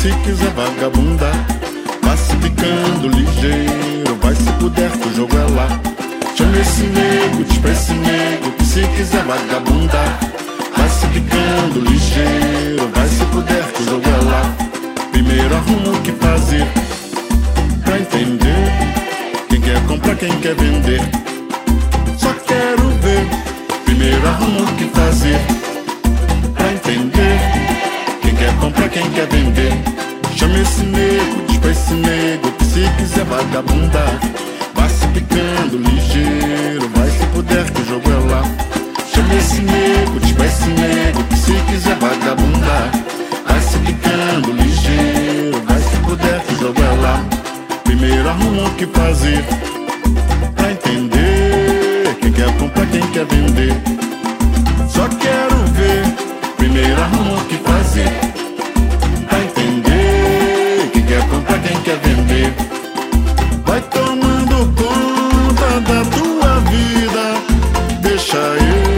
se quiser vagabundar, vá se ficando ligeiro, vai se puder que o jogo é lá. Chame esse nego, diz pra esse nego que se quiser vagabundar, vai se ficando ligeiro, vai se puder que o jogo é lá. Primeiro arruma o que fazer pra entender quem quer comprar, quem quer vender. Só quero ver. Primeiro arruma o que fazer pra entender quem quer comprar, quem quer vender. Chama esse nego, diz pra esse nego que se quiser vagabundar, vai se picando ligeiro, vai se puder que o jogo é lá. Chama esse nego, diz pra esse nego que se quiser vagabundar, vai se picando ligeiro, vai se puder que o jogo é lá. Primeiro arruma o que fazer pra entender quem quer comprar, quem quer vender. Só quero ver. Primeiro arruma o que fazer pra entender quem quer comprar, quem quer vender. Vai tomando conta da tua vida, deixa eu